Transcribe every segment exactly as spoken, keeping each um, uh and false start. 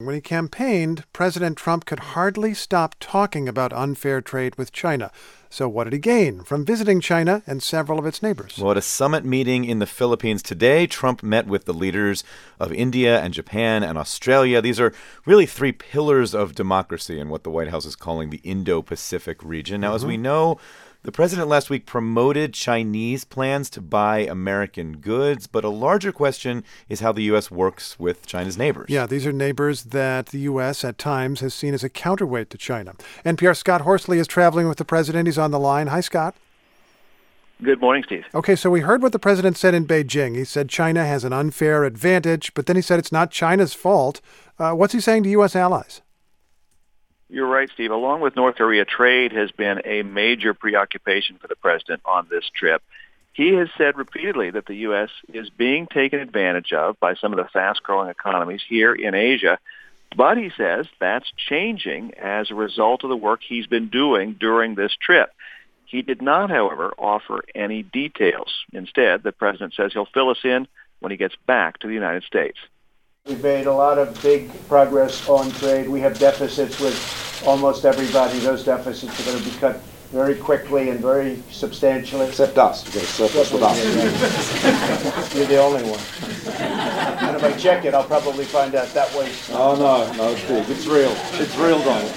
when he campaigned, President Trump could hardly stop talking about unfair trade with China. So what did he gain from visiting China and several of its neighbors? Well, at a summit meeting in the Philippines today, Trump met with the leaders of India and Japan and Australia. These are really three pillars of democracy in what the White House is calling the Indo-Pacific region. Now, mm-hmm. as we know, the president last week promoted Chinese plans to buy American goods, but a larger question is how the U S works with China's neighbors. Yeah, these are neighbors that the U S at times has seen as a counterweight to China. N P R's Scott Horsley is traveling with the president. He's on the line. Hi, Scott. Good morning, Steve. Okay, so we heard what the president said in Beijing. He said China has an unfair advantage, but then he said it's not China's fault. Uh, what's he saying to U S allies? You're right, Steve. Along with North Korea, trade has been a major preoccupation for the president on this trip. He has said repeatedly that the U S is being taken advantage of by some of the fast-growing economies here in Asia. But he says that's changing as a result of the work he's been doing during this trip. He did not, however, offer any details. Instead, the president says he'll fill us in when he gets back to the United States. We've made a lot of big progress on trade. We have deficits with almost everybody. Those deficits are going to be cut very quickly and very substantially. Except us. You've got a surplus with us. You're the only one. And if I check it, I'll probably find out that way. Oh, no, no, it's big. It's real. It's real, Donald.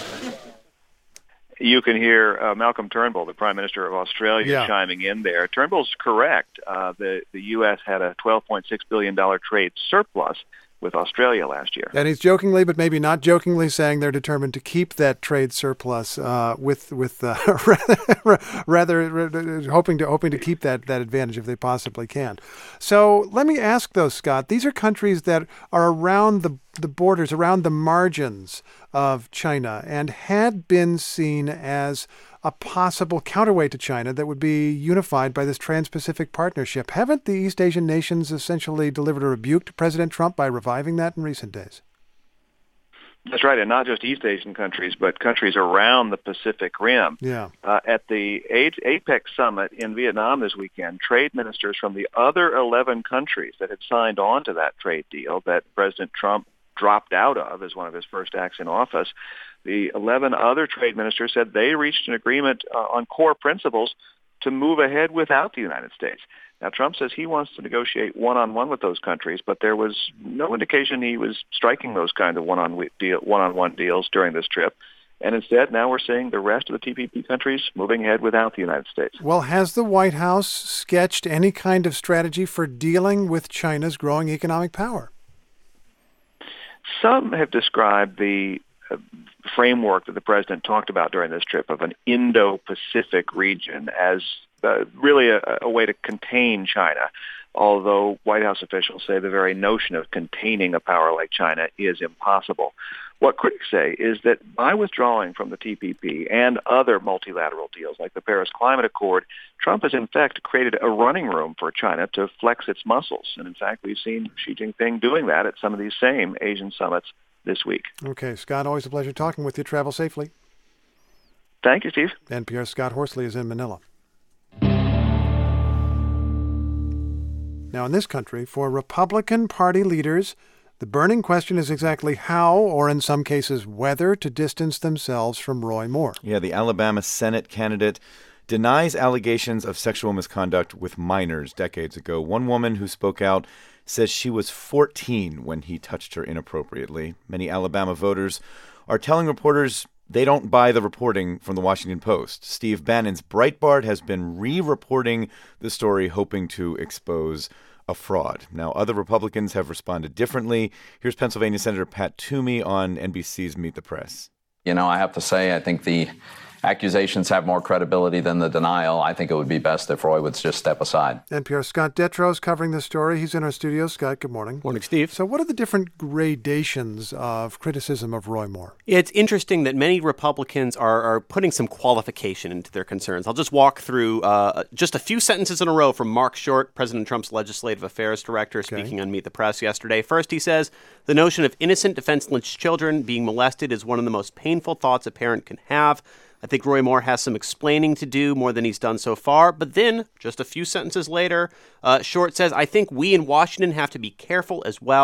You can hear uh, Malcolm Turnbull, the Prime Minister of Australia, yeah. chiming in there. Turnbull's correct. Uh, the, the U S had a twelve point six billion dollars trade surplus with Australia last year. And he's jokingly, but maybe not jokingly, saying they're determined to keep that trade surplus uh, with with uh, rather, rather hoping to hoping to keep that, that advantage if they possibly can. So let me ask, though, Scott, these are countries that are around the the borders, around the margins of China, and had been seen as a possible counterweight to China that would be unified by this Trans-Pacific Partnership. Haven't the East Asian nations essentially delivered a rebuke to President Trump by reviving that in recent days? That's right, and not just East Asian countries, but countries around the Pacific Rim. Yeah. Uh, at the APEC summit in Vietnam this weekend, trade ministers from the other eleven countries that had signed on to that trade deal that President Trump dropped out of as one of his first acts in office, the eleven other trade ministers said they reached an agreement uh, on core principles to move ahead without the United States. Now, Trump says he wants to negotiate one-on-one with those countries, but there was no indication he was striking those kind of one-on-one deal, one-on-one deals during this trip. And instead, now we're seeing the rest of the T P P countries moving ahead without the United States. Well, has the White House sketched any kind of strategy for dealing with China's growing economic power? Some have described the uh, framework that the president talked about during this trip of an Indo-Pacific region as uh, really a, a way to contain China, although White House officials say the very notion of containing a power like China is impossible. What critics say is that by withdrawing from the T P P and other multilateral deals like the Paris Climate Accord, Trump has in fact created a running room for China to flex its muscles. And in fact, we've seen Xi Jinping doing that at some of these same Asian summits this week. Okay, Scott, always a pleasure talking with you. Travel safely. Thank you, Steve. N P R's Scott Horsley is in Manila. Now, in this country, for Republican Party leaders, the burning question is exactly how, or in some cases whether, to distance themselves from Roy Moore. Yeah, the Alabama Senate candidate denies allegations of sexual misconduct with minors decades ago. One woman who spoke out says she was fourteen when he touched her inappropriately. Many Alabama voters are telling reporters they don't buy the reporting from the Washington Post. Steve Bannon's Breitbart has been re-reporting the story, hoping to expose a fraud. Now, other Republicans have responded differently. Here's Pennsylvania Senator Pat Toomey on N B C's Meet the Press. You know, I have to say, I think the accusations have more credibility than the denial. I think it would be best if Roy would just step aside. N P R's Scott Detrow is covering this story. He's in our studio. Scott, good morning. Morning, Steve. So what are the different gradations of criticism of Roy Moore? It's interesting that many Republicans are, are putting some qualification into their concerns. I'll just walk through uh, just a few sentences in a row from Mark Short, President Trump's legislative affairs director, okay. speaking on Meet the Press yesterday. First, he says, the notion of innocent, defenseless children being molested is one of the most painful thoughts a parent can have. I think Roy Moore has some explaining to do, more than he's done so far. But then, just a few sentences later, uh, Short says, I think we in Washington have to be careful as well.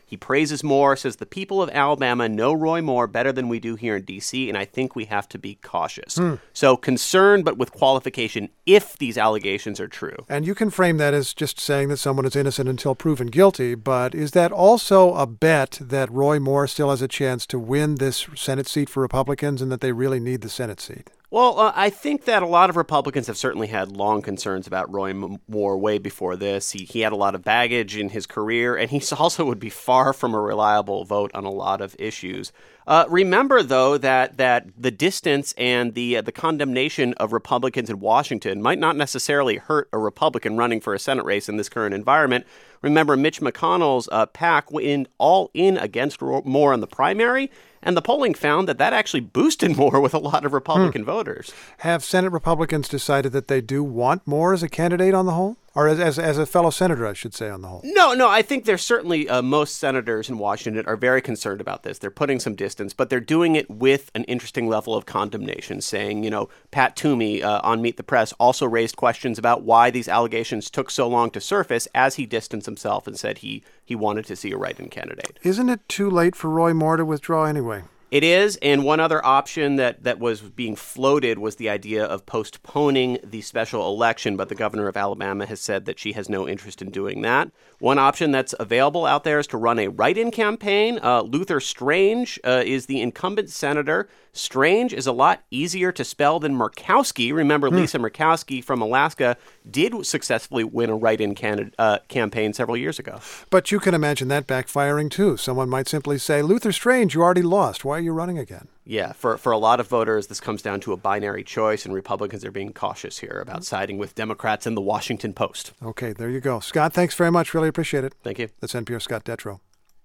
He praises Moore, says the people of Alabama know Roy Moore better than we do here in D C, and I think we have to be cautious. Hmm. So concerned, but with qualification, if these allegations are true. And you can frame that as just saying that someone is innocent until proven guilty, but is that also a bet that Roy Moore still has a chance to win this Senate seat for Republicans and that they really need the Senate seat? Well, uh, I think that a lot of Republicans have certainly had long concerns about Roy Moore way before this. He, he had a lot of baggage in his career, and he also would be far from a reliable vote on a lot of issues. Uh, remember, though, that that the distance and the uh, the condemnation of Republicans in Washington might not necessarily hurt a Republican running for a Senate race in this current environment. Remember, Mitch McConnell's uh, PAC went all in against Moore in the primary, and the polling found that that actually boosted Moore with a lot of Republican hmm. voters. Have Senate Republicans decided that they do want Moore as a candidate on the whole? Or as, as as a fellow senator, I should say, on the whole? No, no, I think there's certainly uh, most senators in Washington are very concerned about this. They're putting some distance, but they're doing it with an interesting level of condemnation, saying, you know, Pat Toomey uh, on Meet the Press also raised questions about why these allegations took so long to surface as he distanced himself and said he, he wanted to see a write-in candidate. Isn't it too late for Roy Moore to withdraw anyway? It is, and one other option that, that was being floated was the idea of postponing the special election, but the governor of Alabama has said that she has no interest in doing that. One option that's available out there is to run a write-in campaign. Uh, Luther Strange uh, is the incumbent senator. Strange is a lot easier to spell than Murkowski. Remember, hmm. Lisa Murkowski from Alaska did successfully win a write-in can- uh, campaign several years ago. But you can imagine that backfiring, too. Someone might simply say, Luther Strange, you already lost. Why are you running again? Yeah, for, for a lot of voters, this comes down to a binary choice, and Republicans are being cautious here about siding with Democrats in the Washington Post. Okay, there you go. Scott, thanks very much. Really appreciate it. Thank you. That's N P R's Scott Detrow.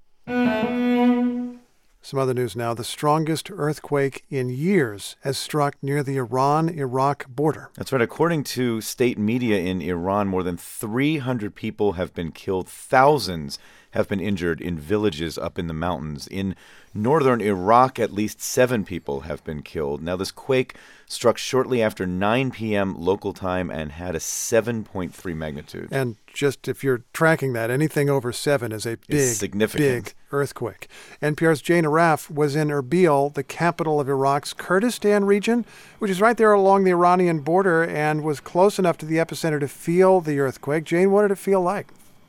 Some other news now. The strongest earthquake in years has struck near the Iran-Iraq border. That's right. According to state media in Iran, more than three hundred people have been killed. Thousands have been injured in villages up in the mountains. In northern Iraq, at least seven people have been killed. Now, this quake struck shortly after nine p.m. local time and had a seven point three magnitude. And just if you're tracking that, anything over seven is a big, significant. big earthquake. N P R's Jane Araf was in Erbil, the capital of Iraq's Kurdistan region, which is right there along the Iranian border, and was close enough to the epicenter to feel the earthquake. Jane, what did it feel like?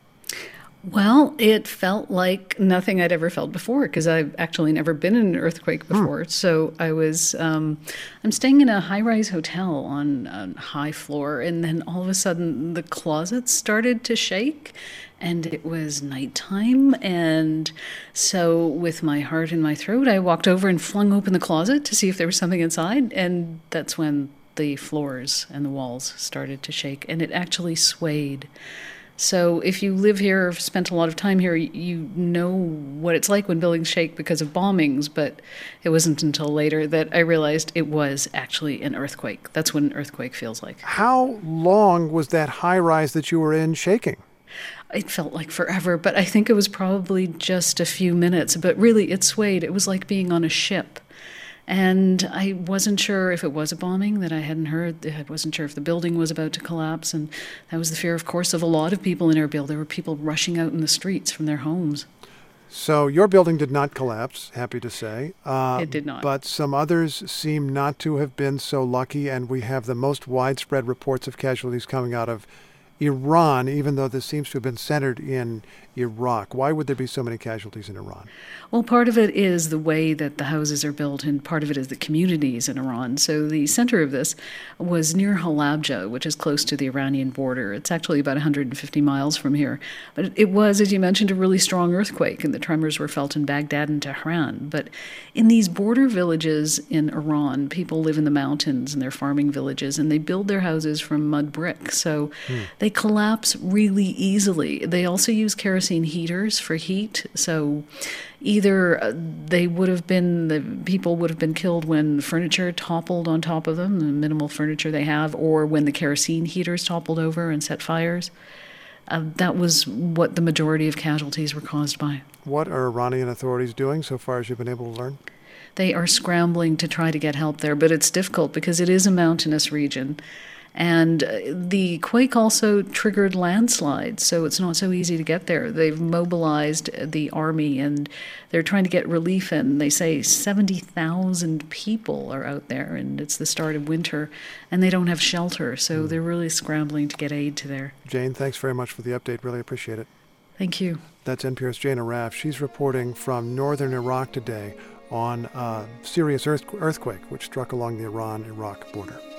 Well, it felt like nothing I'd ever felt before because I've actually never been in an earthquake before. Hmm. So I was, um, I'm staying in a high-rise hotel on a high floor, and then all of a sudden the closet started to shake, and it was nighttime. And so with my heart in my throat, I walked over and flung open the closet to see if there was something inside, and that's when the floors and the walls started to shake, and it actually swayed. So if you live here or spent a lot of time here, you know what it's like when buildings shake because of bombings, but it wasn't until later that I realized it was actually an earthquake. That's what an earthquake feels like. How long was that high rise that you were in shaking? It felt like forever, but I think it was probably just a few minutes. But really, it swayed. It was like being on a ship. And I wasn't sure if it was a bombing that I hadn't heard. I wasn't sure if the building was about to collapse. And that was the fear, of course, of a lot of people in Erbil. There were people rushing out in the streets from their homes. So your building did not collapse, happy to say. Uh, it did not. But some others seem not to have been so lucky, and we have the most widespread reports of casualties coming out of Iran, even though this seems to have been centered in Iraq. Why would there be so many casualties in Iran? Well, part of it is the way that the houses are built, and part of it is the communities in Iran. So the center of this was near Halabja, which is close to the Iranian border. It's actually about one hundred fifty miles from here. But it was, as you mentioned, a really strong earthquake, and the tremors were felt in Baghdad and Tehran. But in these border villages in Iran, people live in the mountains, and they're farming villages, and they build their houses from mud brick. So hmm. they collapse really easily. They also use kerosene heaters for heat. So either they would have been, the people would have been killed when furniture toppled on top of them, the minimal furniture they have, or when the kerosene heaters toppled over and set fires. Uh, that was what the majority of casualties were caused by. What are Iranian authorities doing so far as you've been able to learn? They are scrambling to try to get help there, but it's difficult because it is a mountainous region. And uh, the quake also triggered landslides, so it's not so easy to get there. They've mobilized the army, and they're trying to get relief in. They say seventy thousand people are out there, and it's the start of winter, and they don't have shelter, so mm. they're really scrambling to get aid to there. Jane, thanks very much for the update. Really appreciate it. Thank you. That's N P R's Jane Arraf. She's reporting from northern Iraq today on a serious earth- earthquake which struck along the Iran-Iraq border.